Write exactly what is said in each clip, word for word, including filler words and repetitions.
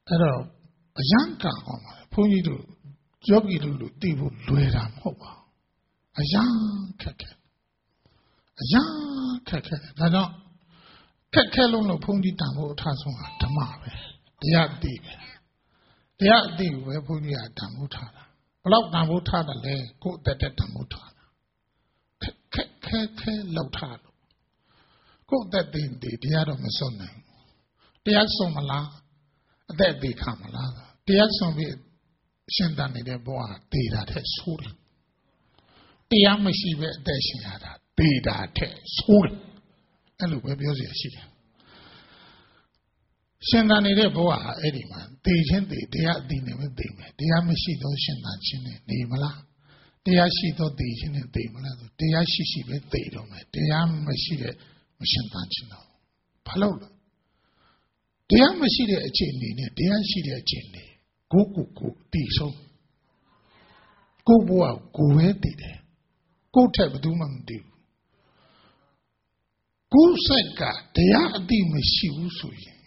အဲ့တော့အယံကံကောင်းပါလေဘုန်းကြီးတို့ယောဂီတို့လူသိဖို့လွယ်တာမဟုတ်ပါဘူးအယံခက်ခဲအယံခက်ခဲဒါကြောင့်ခက်ခဲလုံးလို့ဘုန်းကြီးတန်ဖို့အထားဆုံးဟာဓမ္မပဲတရားအသိပဲတရားအသိပဲဘုန်းကြီးကတန်ဖို့ထားတာဘလောက်တန်ဖို့ထားတယ်လဲကိုယ်အသက်တန်ဖို့ထားတာခက်ခက်ခဲခဲလောက်ထားလို့ကိုယ်အသက်သိနေတရားတော့မဆုံးနိုင်ဘူးတရားဆုံးမလားအသက်သိခါမလားတရားဆုံးပြီးရှင်တန်နေတဲ့ဘဝသေတာတဲ့ဆိုးတယ်တရားမရှိပဲအသက်ရှင်ရတာသေတာတဲ့ဆိုးတယ်အဲ့လိုပဲပြောเสียရှိတယ်ရှင်တန်နေတဲ့ဘဝဟာအဲ့ဒီမှာသေခြင်းသေတရားအသိနဲ့ပဲသေမယ်တရားမရှိတော့ရှင်တန်ခြင်းနဲ့နေမလားတရားရှိတော့သေခြင်းနဲ့သေမလားဆိုတရားရှိရှိပဲသေတော့မယ်တရားမရှိတဲ့မရှင်တန်ခြင်းတော့ဘာလို့လဲတရားမရှိတဲ့အခြေအနေနဲ့တရားရှိတဲ့အခြေအနေကိုကိုကိုတည်ဆုံးကိုဘဝကိုပဲတည်တယ်ကိုထက်ဘယ်သူမှမတည်ဘူးကိုစိတ်ကတရားအသိမရှိဘူးဆိုရင်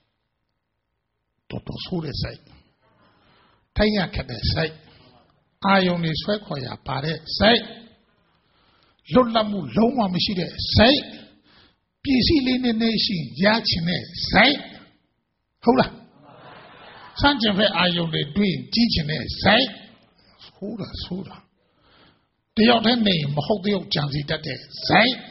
တော်တော်ဆိုးတဲ့စိတ်ထိုင်ရခက်တဲ့စိတ်အာယုန်တွေဆွဲခေါ်ရပါတဲ့စိတ်လွတ်လပ်မှုလုံးဝမရှိတဲ့စိတ်ပစ္စည်းလေးနည်းနည်းရှိရချင်တဲ့စိတ်ဟုတ်လားစမ်းကျင်ဖက်အာယုန်တွေတွေ့ကြီးချင်တဲ့စိတ်ဆိုးတာဆိုးတာတယောက်တည်းနေမဟုတ်တယောက်ကြံစီတတ်တဲ့စိတ်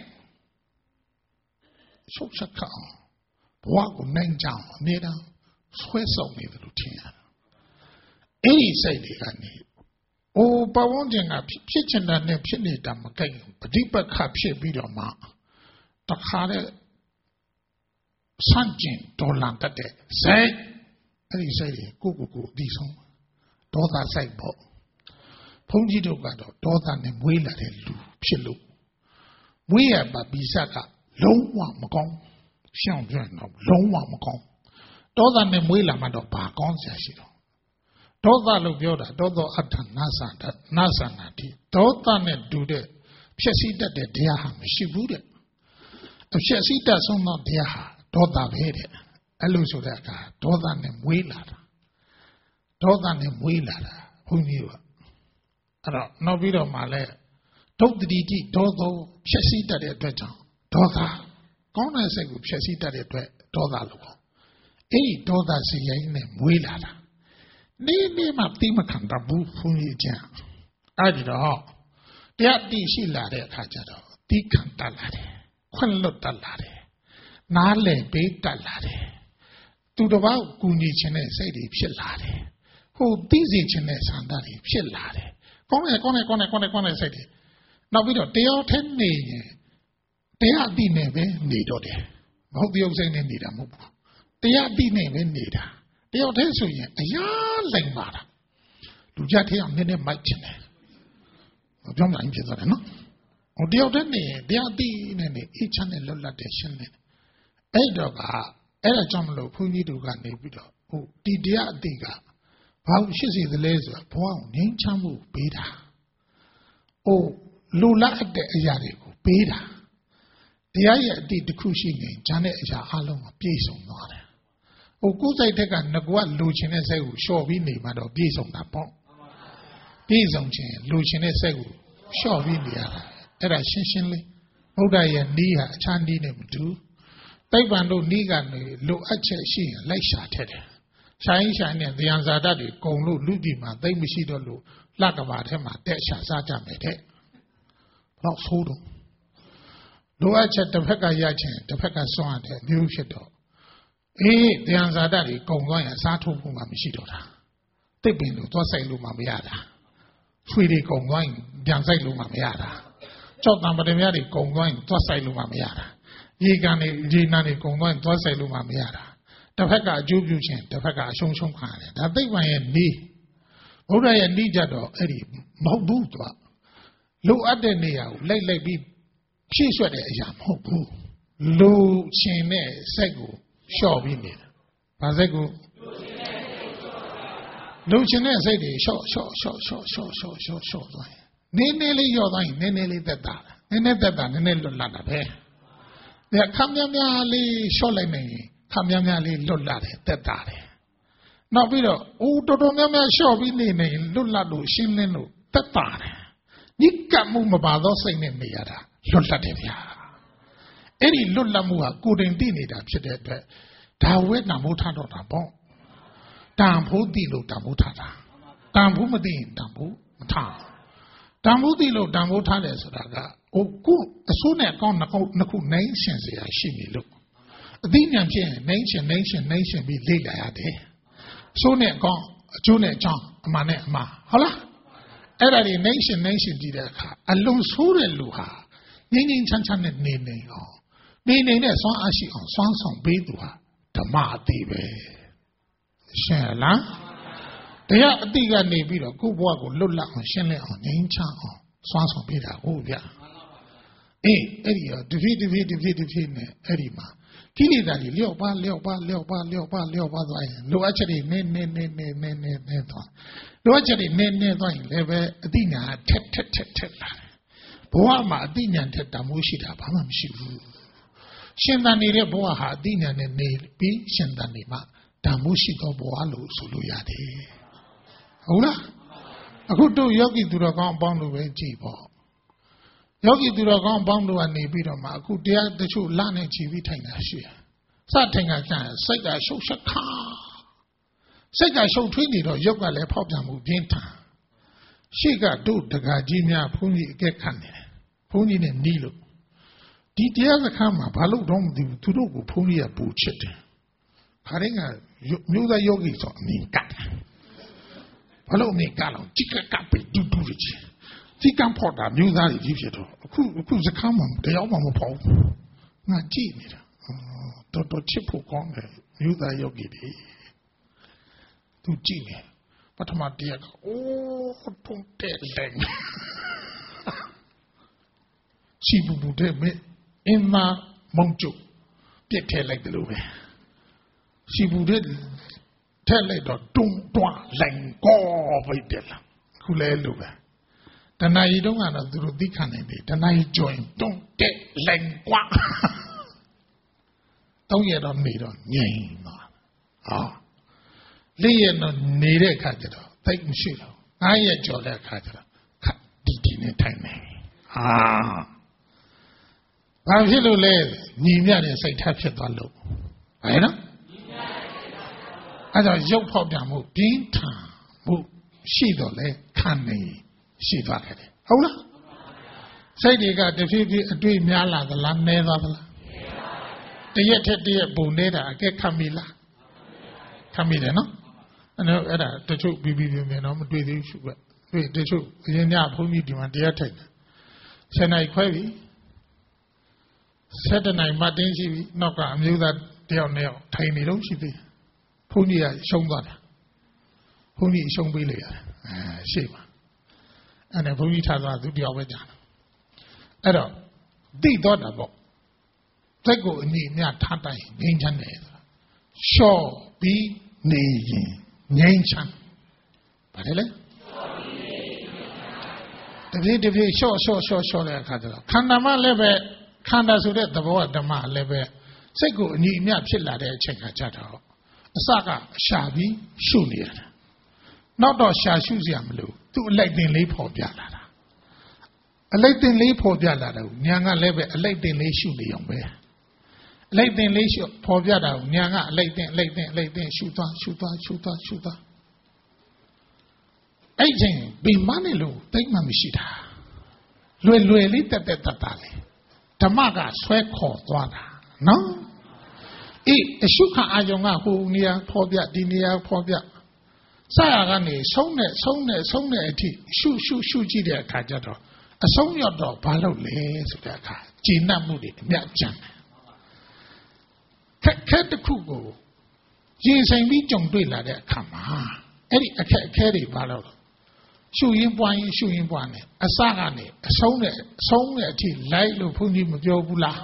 ရှုပ်ချက်ကောင်ဘဝကိုနိုင်ကြအောင်အမြဲတမ်းဆွဲဆောင်နေတယ်လို့ထင်ရတယ်အဲ့ဒီစိတ်တွေကနေအိုးပဝန်းကျင်ကဖြစ်ချင်တာနဲ့ဖြစ်နေတာမကိုက်ဘူးပဋိပက္ခဖြစ်ပြီးတော့မှတခါတဲ့စန့်ကျင်ဒေါ်လာတတ်တဲ့စိတ်အဲ့ဒီစိတ်တွေကိုကိုကိုအပြီးဆုံးဒေါသစိတ်ပေါ့ဘုန်းကြီးတို့ကတော့ဒေါသနဲ့မွေးလာတဲ့လူဖြစ်လို့မွေးရပါပိစကလုံးဝမကောင်းရှောင်ပြတော့လုံးဝမကောင်းဒေါသနဲ့မွေးလာမှတော့ဘာကောင်းစရာရှိတော့ဒေါသလို့ပြောတာဒေါသောအဋ္ဌနာသန္တနာသနာတိဒေါသနဲ့တူတဲ့ဖြစ်စည်းတတ်တဲ့တရားဟာမရှိဘူးတဲ့အဖြစ်စည်းတတ်ဆုံးသောတရားဟာဒေါသပဲတဲ့အဲ့လိုဆိုတဲ့အခါဒေါသနဲ့မွေးလာတာဒေါသနဲ့မွေးလာတာဘုန်းကြီးကအဲ့တော့နောက်ပြီးတော့မှလည်းဒုတ်တိတိဒေါသောဖြစ်စည်းတတ်တဲ့အတွက်ကြောင့်ဒေါသကောင်းတဲ့စိတ်ကိုဖြစ်စည်းတတ်တဲ့အတွက်ဒေါသလို့ပေါ့အဲ့ဒီဒေါသစိတ်ရိုင်းနဲ့မွေးလာတာနေနေမှတိမခံတတ်ဘူးဘုန်းကြီးကျန်အဲ့ဒီတော့တရားတိရှိလာတဲ့အခါကျတော့တိခံတတ်လာတယ်ခွင့်လွတ်တတ်လာတယ်နားလည်ပေးတတ်လာတယ်သူတစ်ပါးကိုကူညီခြင်းနဲ့စိတ်တွေဖြစ်လာတယ်ဟိုသိစေခြင်းနဲ့ဆန္ဒတွေဖြစ်လာတယ်ကောင်းတယ်ကောင်းတယ်ကောင်းတယ်ကောင်းတယ်ကောင်းတယ်စိတ်တွေနောက်ပြီးတော့တရားထက်နေရင်တရားအတိနဲ့ပဲနေတော့တယ်မဟုတ်ပြုတ်စိတ်နဲ့နေတာမဟုတ်ဘူးတရားအတိနဲ့ပဲနေတာတရားထက်ဆိုရင်အရာလိမ်ပါတာလူကြတဲ့အောင်နည်းနည်းမိုက်ချင်တယ်ပြောမှန်းဖြစ်သွားတယ်နော်ဟိုတယောက်တည်းနေတရားသိနေနေအေးချမ်းနဲ့လွတ်လပ်တဲ့ရှင်းနေအဲ့တော့ကအဲ့ဒါကြောင့်မလို့ဘုန်းကြီးတို့ကနေပြီးတော့ဟိုဒီတရားအသိကဘာလို့ရှိစေသလဲဆိုတော့ဘဝကိုငြိမ်းချမ်းမှုပေးတာဟိုလူလတ်တဲ့အရာတွေကိုပေးတာတရားရဲ့အသိတစ်ခုရှိရင်ဉာဏ်နဲ့အရာအလုံးကိုပြည့်စုံသွားတယ်ဟိုကိုယ်စိတ်တက်ကငကွလူချင်းတဲ့စိတ်ကိုလျှော့ပြီးနေမှတော့ပြည့်စုံတာပေါ့ပြည့်စုံခြင်းလူချင်းတဲ့စိတ်ကိုလျှော့ပြီးနေရတာအဲ့ဒါရှင်းရှင်းလေးဘုရားရဲ့ဤဟာအခြားဤနဲ့မတူတိဗ္ဗံတို့ဤကနေလိုအပ်ချက်ရှိရင်လိုက်ရှာထက်တယ်ရှာရင်ရှာရင်ဉာဏ်ဇာတတွေကုံလို့လူပြည်မှာသိမရှိတော့လို့လက်ကဘာထဲမှာတက်ရှာစားကြမယ်တဲ့တော့ဆိုးတော့လိုအပ်ချက်တစ်ဖက်ကရခြင်းတစ်ဖက်ကစွန့်ရတဲ့မျိုးဖြစ်တော့အေးဉာဏ်ဇာတတွေကုံသွားရင်အစားထိုးဖို့မှမရှိတော့တာတိပင်လို့သွားဆိုင်လို့မှမရတာဖွေတွေကုံသွားရင်ပြန်ဆိုင်လို့မှမရတာကြောက်တံပဒမြတွေကုံသွားရင်သွားဆိုင်လို့မှမရတာရေကန်တွေရေနံတွေကုံသွားရင်သွားဆိုင်လို့မှမရတာတစ်ဖက်ကအကျိုးပြုခြင်းတစ်ဖက်ကအရှုံးရှုံးခံရတယ်ဒါသိပ္ပံရဲ့နေဘုရားရဲ့နေကြတော့အဲ့ဒီမဟုတ်ဘူးသူကလိုအပ်တဲ့နေရာကိုလိုက်လိုက်ပြီးဖြည့်ဆွတ်တဲ့အရာမဟုတ်ဘူးလိုချင်တဲ့စိတ်ကိုလျှော့ပြီးနေတာဘာစိတ်ကိုလိုချင်တဲ့စိတ်တွေလျှော့လျှော့လျှော့လျှော့လျှော့လျှော့လျှော့လျှော့သွားရင်နည်းနည်းလေးလျော့သွားရင်နည်းနည်းလေးသက်သာနည်းနည်းသက်သာနည်းနည်းလွတ်လပ်တာပဲဒါခမ်းများများလေးလျှော့လိုက်နေရင်ခမ်းများများလေးလွတ်လပ်တယ်သက်သာတယ်နောက်ပြီးတော့ဦးတော်တော်များများလျှော့ပြီးနေနေလွတ်လပ်လို့ရှင်းလင်းလို့တက်တာတယ်ညစ်ကပ်မှုမပါသောစိတ်နဲ့နေရတာလွတ်လပ်တယ်ဗျာအဲ့ဒီလွတ်လပ်မှုဟာကိုယ်တိုင်သိနေတာဖြစ်တဲ့အတွက်ဒါဝဲတန်ဖိုးထားတော့တာပေါ့တန်ဖိုးသိလို့တန်ဖိုးထားတာတန်ဖိုးမသိရင်တန်ဖိုးမထားတန်ဖိုးသိလို့တန်ဖိုးထားတယ်ဆိုတာကဟိုကိုအစိုးနဲ့အကောင့်နှစ်ခုနှစ်ခုနိုင်ရှင်စရာရှိနေလို့အသိဉာဏ်ဖြင့်နိုင်ရှင်နိုင်ရှင်နိုင်ရှင်ပြီးလေ့လာရတယ်အစိုးနဲ့အကောင့်အကျိုးနဲ့အကြောင်းအမှန်နဲ့အမှားဟုတ်လားအဲ့ဒါတွေနိုင်ရှင်နိုင်ရှင်ကြည့်တဲ့အခါအလုံးဆိုးတဲ့လူဟာငြိမ့်ငြိမ့်ချမ်းချမ်းနဲ့နေနေအောင်နေနေနဲ့စွမ်းအားရှိအောင်စွမ်းဆောင်ပေးသူဟာဓမ္မအတိပဲရှင်းလားတရားအတိကနေပြီးတော့ကိုယ့်ဘဝကိုလွတ်လပ်အောင်ရှင်းလင်းအောင်ငြိမ်းချမ်းအောင်စွမ်းဆောင်ပေးတာဟုတ်ဗျအေးအဲ့ဒီတော့တဖြည်းတဖြည်းတဖြည်းတဖြည်းနဲ့အဲ့ဒီမှာကိလေသာတွေလျော့ပါလျော့ပါလျော့ပါလျော့ပါလျော့ပါသွားရင်လိုအပ်ချက်တွေနည်းနည်းနည်းနည်းနည်းနည်းနည်းသွားလိုအပ်ချက်တွေနည်းနည်းသွားရင်လည်းပဲအတိညာထက်ထက်ထက်ထက်လာတယ်ဘဝမှာအတိညာထက်တမိုးရှိတာဘာမှမရှိဘူးရှင်သန်နေတဲ့ဘဝဟာအတိညာနဲ့နေပြီးရှင်သန်နေမှတမိုးရှိသောဘဝလို့ဆိုလို့ရတယ်ဟုတ်လားအခုတို့ယောဂီသူတော်ကောင်းအပေါင်းတို့ပဲကြည်ပေါ့ယောဂီသူတော်ကောင်းအပေါင်းတို့ကနေပြီးတော့မှအခုတရားတချို့လနဲ့ကြည်ပြီးထိုင်တာရှိတယ်စထိုင်ကကျရင်စိတ်ကရှုပ်ရှက်ခါစိတ်ကရှုပ်ထွေးနေတော့ရုပ်ကလည်းဖောက်ပြန်မှုပြင်းထန်ရှေ့ကတို့တကာကြီးများဘုန်းကြီးအကဲခတ်နေတယ်ဘုန်းကြီးနဲ့နီးလို့ဒီတရားစခန်းမှာဘာလို့တော့မသိဘူးသူတို့ကိုဘုန်းကြီးကပူချစ်တယ်ခါရင်ကမျိုးသားယောဂီဆိုအမြင်ကတ်ဘာလို့အမြင်ကတ်လို့จิกကပ်ပြီးတူတူကြီးဒီကံဖောက်တာမျိုးသားကြီးဖြစ်တော့အခုအခုစခန်းမှာတရားမှမဖောက်ဘူးငါကြည့်နေတာတော်တော်ချစ်ဖို့ကောင်းတယ်မျိုးသားယောဂီတွေသူကြည့်နေပထမတရားကအိုးထုံးတဲ့လက်စီပူပူတဲ့မေအင်းမမုံကျုပ်ပြက်ထဲလိုက်တယ်လို့ပဲစီပူတဲ့ထက်လိုက်တော့တုံတွားလိုင်ကောပိတ်တယ်လားခုလဲလို့ပဲတဏှာကြီးတုံးကတော့သူတို့သိခံနိုင်တယ်တဏှာကြီးကြော်ရင်တုံတဲ့လိုင်ကွာတောင်းရတော့နေတော့ငြိမ်သွားဟာလေးရတော့နေတဲ့အခါကျတော့သိမရှိတော့ငါးရက်ကြော်တဲ့အခါကျတော့ခက်တီတီနဲ့ထိုင်နေဟာဘာဖြစ်လို့လဲညီမြတဲ့စိတ်ထားဖြစ်သွားလို့ဟဲ့နော်အဲဒါရုပ်ဖောက်ပြန်မှုပြင်းထန်မှုရှိတော့လေခံနေရှိသွားတယ်ဟုတ်လားစိတ်တွေကတဖြည်းဖြည်းအတွေ့များလာသလားနည်းသွားသလားတရက်ထက်တရက်ပုံနေတာအကဲခတ်မိလားခတ်မိတယ်နော်အဲ့အဲ့ဒါတချို့ပြီးပြီးမြင်တော့မတွေ့သေးဘူးပဲတွေ့တချို့အရင်ညဘုန်းကြီးဒီမှာတရားထိုင်တယ်ဆယ်နိုင်ခွဲပြီဆက်တနိုင်မှတင်းရှိပြီနောက်ကအမျိုးသားတယောက်နဲ့ထိုင်နေတော့ရှိသေးဘုန်းကြီးကရှုံးသွားတယ်ဘုန်းကြီးရှုံးပေးလိုက်ရတယ်အဲရှေ့မှာအဲ့ဒါဘုန်းကြီးထားသွားသူတယောက်ပဲကြာတယ်အဲ့တော့သိတော့တာပေါ့စိတ်ကိုအညီအမျှထားတိုင်းငြိမ်းချမ်းတယ်ရှော့ပြီးနေရင်ငြိမ်းချမ်းပါတယ်လေတပြေးတပြေးရှော့ရှော့ရှော့ရှော့တဲ့အခါကျတော့ခန္ဓာမှလည်းပဲခန္ဓာဆိုတဲ့သဘောဓမ္မလည်းပဲစိတ်ကိုအညီအမျှဖြစ်လာတဲ့အချိန်ကကြတော့အစကရှာပြီးရှုနေရတယ်နောက်တော့ရှာရှုစရာမလိုသူ့အလိုက်တင်လေးပေါ်ပြလာတာအလိုက်တင်လေးပေါ်ပြလာတယ်ညာကလည်းပဲအလိုက်တင်လေးရှုနေအောင်ပဲအလိုက်တင်လေးရှုပေါ်ပြတာညာကအလိုက်တင်အလိုက်တင်အလိုက်တင်ရှုသွားရှုသွားရှုသွားရှုသွားအဲ့ချိန်ဘိမနဲ့လို့တိတ်မှမရှိတာလွယ်လွယ်လေးတက်တက်တတ်တာလေဓမ္မကဆွဲခေါ်သွားတာနော်အေးအရှုခအာယုံကဟိုနေရာဖော်ပြဒီနေရာဖော်ပြစရကနေဆုံးနဲ့ဆုံးနဲ့ဆုံးနဲ့အထိရှုရှုရှုကြည့်တဲ့အခါကျတော့အဆုံးရောက်တော့ဘာလုပ်လဲဆိုတဲ့အခါဂျင်းနှမှုတွေအမြတ်ကျန်တယ်ခက်ခဲတစ်ခုကိုရင်ဆိုင်ပြီးကြုံတွေ့လာတဲ့အခါမှာအဲ့ဒီအခက်အခဲတွေဘာလို့လဲရှုရင်ပွားရင်ရှုရင်ပွားနေအစကနေအဆုံးနဲ့အဆုံးနဲ့အထိလိုက်လို့ဘုန်းကြီးမပြောဘူးလား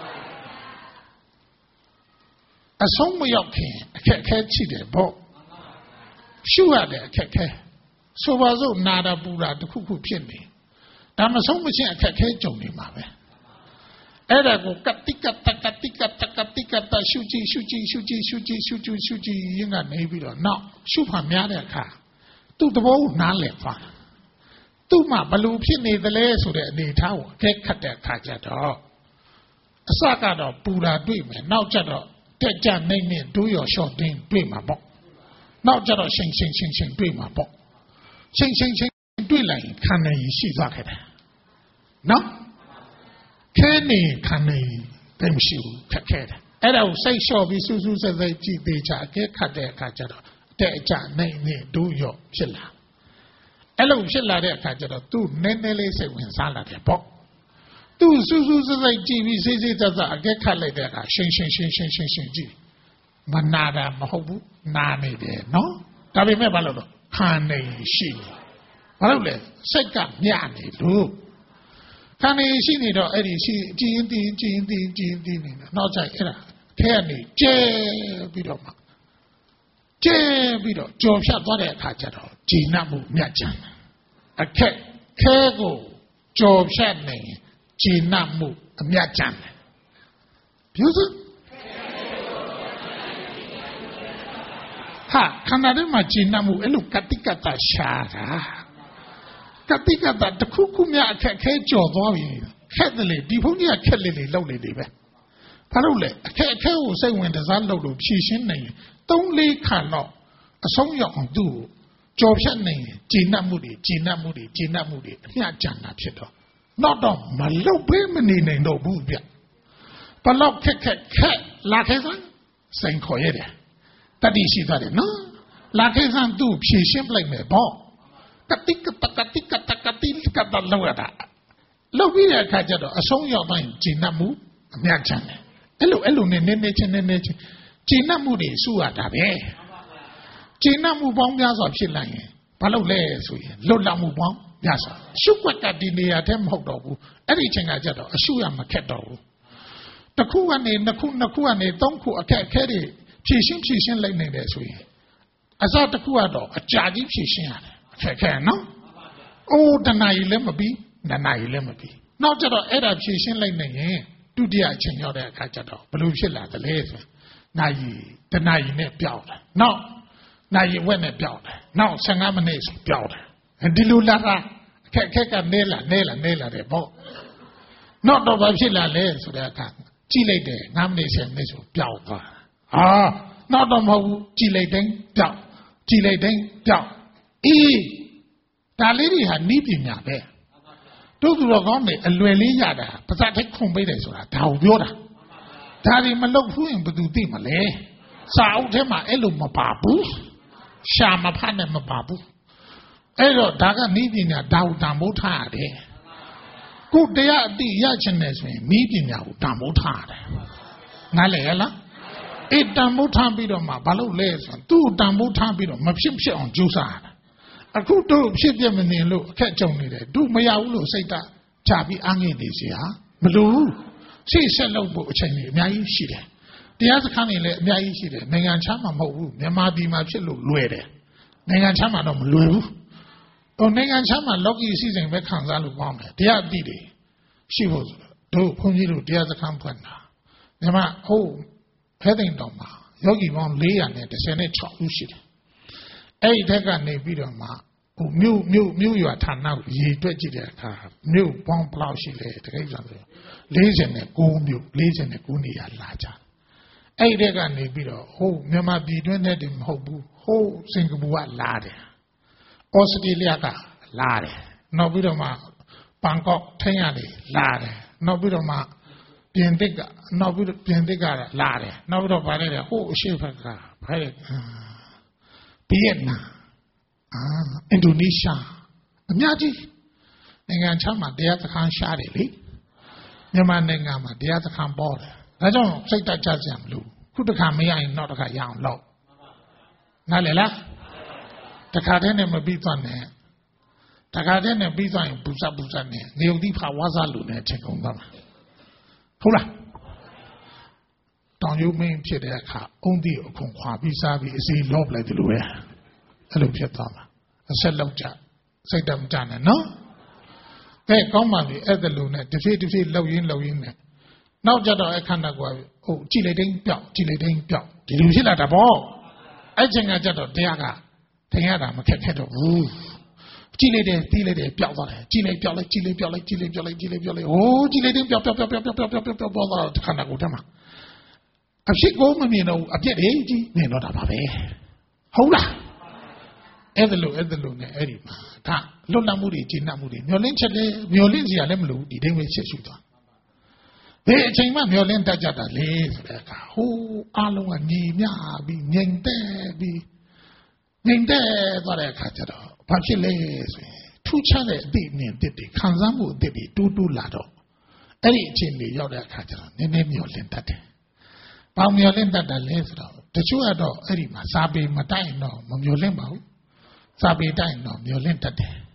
အဆုံးမရောက်ခင်အခက်အခဲရှိတယ်ပေါ့ရှုရတဲ့အခက်အခဲဆိုပါစို့နာတာပူတာတစ်ခုခုဖြစ်နေဒါမဆုံးမချင်းအခက်အခဲကြုံနေမှာပဲအဲ့ဒါကိုကတိကတကတိကတကတိကတရှုကြည့်ရှုကြည့်ရှုကြည့်ရှုကြည့်ရှုကြည့်ရှုကြည့်ရင်းကနေပြီးတော့နောက်ရှုဖန်များတဲ့အခါသူ့သဘောကိုနားလည်သွားသူ့မှာဘလို့ဖြစ်နေသလဲဆိုတဲ့အနေထားကိုအကဲခတ်တဲ့အခါကျတော့အစကတော့ပူတာတွေ့မယ်နောက်ကျတော့တက်ကြနေနေဒိုးရော်ရှော့တင်းတွေ့မှာပေါ့နောက်ကျတော့ရှင်ရှင်ရှင်ရှင်တွေ့မှာပေါ့ရှင်ရှင်ရှင်တွေ့လိုက်ရင်ခံနေရင်ရှိသွားခဲ့တယ်နော်ခဲနေခံနေတိတ်မရှိဘူးခက်ခဲတယ်အဲ့ဒါကိုစိတ်လျှော့ပြီးစူးစူးဆက်ဆက်ကြည့်သေးချာအကဲခတ်တဲ့အခါကျတော့တက်ကြနေနေဒိုးရော်ဖြစ်လာအဲ့လိုဖြစ်လာတဲ့အခါကျတော့သူနည်းနည်းလေးစိတ်ဝင်စားလာတယ်ပေါ့သူစူးစူးဆက်ဆက်ကြည့်ပြီးစိတ်စိတ်သက်သက်အကဲခတ်လိုက်တဲ့အခါရှင်ရှင်ရှင်ရှင်ရှင်ရှင်ကြည့်မနာတာမဟုတ်ဘူးနာနေတယ်နော်ဒါပေမဲ့ဘာလို့လဲခံနေရှိနေဘာလို့လဲစိတ်ကမြနေလို့ခံနေရှိနေတော့အဲ့ဒီရှိကြည်ရင်တည်ကြည်ရင်တည်ကြည်ရင်တည်နေတယ်နောက်ကျအဲ့ဒါထဲကနေကျဲပြီးတော့မှကျဲပြီးတော့ကြော်ဖြတ်သွားတဲ့အခါကျတော့ဂျီနမှုမြတ်ကြံအခက်ခဲကိုကြော်ဖြတ်နေဂျီနမှုအမြတ်ကြံတယ်ပြုစုဟာခန္ဓာထဲမှာဂျီနမှုအဲ့လိုကတိကတရှာတာကတိကတတခုခုမြအခက်ခဲကြော်သွားပြီခက်တယ်လေဒီဘုန်းကြီးကခက်လေလေလောက်လေလေပဲဘာလို့လဲအခက်အခဲကိုစိတ်ဝင်တစားလုပ်လို့ဖြည့်ရှင်းနေရင်သုံးလေးခါတော့အဆုံးရောက်အောင်သူ့ကိုကြော်ဖြတ်နေရင်ဂျီနမှုတွေဂျီနမှုတွေဂျီနမှုတွေအမျှကြံတာဖြစ်တော့နောက်တော့မလုတ်ပေးမနေနိုင်တော့ဘူးဗျဘလောက်ခက်ခက်ခက်လာခဲ့စမ်းစိန်ခေါ်ရတယ်တတိရှိသွားတယ်နော်လာခဲ့စမ်းသူ့ဖြည့်ရှင်းလိုက်မယ်ပေါ့ကတိကတကတိကတကတိကတလောက်ရတာလောက်ပြီးတဲ့အခါကျတော့အဆုံးရောက်တိုင်းဂျီနမှုအမျှကြံတယ်အဲ့လိုအဲ့လိုနဲ့နည်းနည်းချင်းနည်းနည်းချင်းဂျီနမှုတွေစုရတာပဲဂျီနမှုပေါင်းများစွာဖြစ်လိုက်ရင်ဘာလို့လဲဆိုရင်လွတ်လပ်မှုပေါင်းများစွာရှုွက်ကဒီနေရာတည်းမဟုတ်တော့ဘူးအဲ့ဒီချိန်ကကျတော့အရှုရမခက်တော့ဘူးတစ်ခုကနေနှစ်ခုနှစ်ခုကနေသုံးခုအခက်အခဲတွေဖြည့်ရှင်းဖြည့်ရှင်းလိုက်နေတယ်ဆိုရင်အစတစ်ခုကတော့အကြာကြီးဖြည့်ရှင်းရတယ်အခက်ခဲနော်အိုးတဏှာကြီးလည်းမပြီးတဏှာကြီးလည်းမပြီးနောက်ကျတော့အဲ့ဒါဖြည့်ရှင်းလိုက်နေရင်ဒုတိယအချိန်ရောက်တဲ့အခါကျတော့ဘယ်လိုဖြစ်လာသလဲဆိုနာယီတဏှာကြီးနဲ့ပြောင်းတယ်နောက်နာယီဝက်နဲ့ပြောင်းတယ်နောက်ဆယ်ငါးမိနစ်ဆိုပြောင်းတယ်ဒီလိုလာတာအခက်ခက်ကနေလာနေလာနေလာတယ်ပေါ့နောက်တော့ဘာဖြစ်လာလဲဆိုတဲ့အခါကြည့်လိုက်တယ်ငါးမိနစ်ဆယ်မိနစ်ဆိုပြောင်းသွားဟာနောက်တော့မဟုတ်ဘူးကြည့်လိုက်တိုင်းပြောင်းကြည့်လိုက်တိုင်းပြောင်းအေးဒါလေးတွေဟာနိပညာပဲတို့သူတော်ကောင်းတွေအလွယ်လေးရတာပါဇက်ထိတ်ခုန်ပေးတယ်ဆိုတာဒါကိုပြောတာဒါတွေမလုပ်ဘူးရင်ဘယ်သူသိမလဲစာအုပ်ထဲမှာအဲ့လိုမပါဘူးရှာမဖတ်နဲ့မပါဘူးအဲ့တော့ဒါကနိပညာဒါကိုတန်ဖိုးထားရတယ်ကိုတရားအတိရချင်တယ်ဆိုရင်နိပညာကိုတန်ဖိုးထားရတယ်နားလည်ရလားအေးတန်ဖိုးထားပြီးတော့မှဘာလို့လဲဆိုတော့သူ့တန်ဖိုးထားပြီးတော့မဖြစ်ဖြစ်အောင်ကြိုးစားရတယ်အခုတို့ဖြစ်ပြမနေလို့အခက်ကြုံနေတယ်တို့မရဘူးလို့စိတ်ဓာတ်ချပြီးအားငယ်နေစီဟာမလို့ဘူးရှေ့ဆက်လုပ်ဖို့အချိန်ကြီးအများကြီးရှိတယ်တရားစခန်းတွေလည်းအများကြီးရှိတယ်နိုင်ငံခြားမှာမဟုတ်ဘူးမြန်မာပြည်မှာဖြစ်လို့လွယ်တယ်နိုင်ငံခြားမှာတော့မလွယ်ဘူးဟိုနိုင်ငံခြားမှာလော်ကီစီစဉ်ပဲခံစားလို့ပေါင်းတယ်တရားအတိတွေရှိဖို့ဆိုတို့ခွန်ကြီးတို့တရားစခန်းဖွင့်တာမြန်မာဟိုဖဲသိမ်တောင်မှာယောဂီပေါင်း၄ရာနဲ့၁၀နဲ့၆ဦးရှိတယ်အဲ့ဒီထက်ကနေပြီးတော့မှဟိုမြို့မြို့မြို့ရွာဌာနကိုရေတွက်ကြည့်တဲ့အခါမြို့ပေါင်းဘယ်လောက်ရှိလဲတကယ်ဆို၄၉မြို့၄၉နေရာလာကြအဲ့ဒီထက်ကနေပြီးတော့ဟိုမြန်မာပြည်တွင်းနဲ့တည်းမဟုတ်ဘူးဟိုစင်ကာပူကလာတယ်ဩစတြေးလျကလာတယ်နောက်ပြီးတော့မှဘန်ကောက်ထိုင်းရတယ်လာတယ်နောက်ပြီးတော့မှပြင်သစ်ကနောက်ပြီးတော့ပြင်သစ်ကလာတယ်နောက်ပြီးတော့ဗာလဲဟိုအရှိတ်ဘက်ကဗာလဲဗီယက်နမ်အာအင်ဒိုနီးရှားအများကြီးနိုင်ငံခြားမှာတရားစခန်းရှားတယ်လေမြန်မာနိုင်ငံမှာတရားစခန်းပေါ်တယ်ဒါကြောင့်စိတ်တကြကြမလို့ခုတစ်ခါမရရင်နောက်တစ်ခါရအောင်လုပ်နားလည်လားတခါတည်းနဲ့မပြီးသွားနဲ့တခါတည်းနဲ့ပြီးသွားရင်ပူဇပူဇနဲ့နေုံတိဖာဝါစားလို့နဲ့ချိန်ကုန်သွားမှာဟုတ်လားတောင်ရုံမင်းဖြစ်တဲ့အခါအုံးတိအခုံခွာပြီးစားပြီးအစီလော့ပလိုက်တယ်လို့ပဲအဲ့လိုဖြစ်သွားမှာအဆက်လောက်ကြစိတ်တမကြနဲ့နော်ကဲကောင်းပါပြီအဲ့ဒါလို့နဲ့တစ်ဖြည်းတစ်ဖြည်းလှုပ်ရင်းလှုပ်ရင်းနဲ့နောက်ကြတော့အခန္ဓာကိုယ်ဟိုကြည်လိုက်တိုင်းပြောက်ကြည်လိုက်တိုင်းပြောက်ဒီလိုဖြစ်လာတာပေါ့အဲ့ချိန်ကကြတော့တရားကထင်ရတာမခက်ခက်တော့ဘူးကြည်လိုက်တယ်တီးလိုက်တယ်ပြောက်သွားတယ်ကြည်လိုက်ပြောက်လိုက်ကြည်လိုက်ပြောက်လိုက်ကြည်လိုက်ပြောက်လိုက်ကြည်လိုက်ပြောက်လိုက်ဟိုးကြည်လိုက်တိုင်းပြောက်ပြောက်ပြောက်ပြောက်ပြောက်ပြောက်ပြောက်ပြောက်ပြောက်သွားတော့ခန္ဓာကိုယ်ထဲမှာအဖြစ်ကိုမမြင်တော့ဘူးအပြစ်တွေကြီးမြင်တော့တာပါပဲဟုတ်လားအဲ့ဒါလို့အဲ့ဒါလို့ ਨੇ အဲ့ဒီမှာဒါလွတ်လပ်မှုတွေကျင့်တတ်မှုတွေမျောလင့်ချက်တွေမျောလင့်စရာလည်းမလိုဒီတိုင်းပဲချက်ရှုသွားဘယ်အချိန်မှမျောလင့်တတ်ကြတာလဲဆိုတဲ့အခါဟိုးအလုံးကညီမြပြီးငြိမ်သက်ပြီးငြိမ်သက်သွားတဲ့အခါကျတော့ဘာဖြစ်လဲဆိုရင်ထူးခြားတဲ့အသိဉာဏ်တစ်တွေခံစားမှုအသစ်တွေတိုးတိုးလာတော့အဲ့ဒီအချိန်တွေရောက်တဲ့အခါကျတော့နည်းနည်းမျောလင့်တတ်တယ်။ဘာမျောလင့်တတ်တယ်လဲဆိုတော့တချို့ကတော့အဲ့ဒီမှာစာပေမတိုက်တော့မမျောလင့်ပါဘူး။စာပေတိုက်တော့မျောလင့်တတ်တယ်။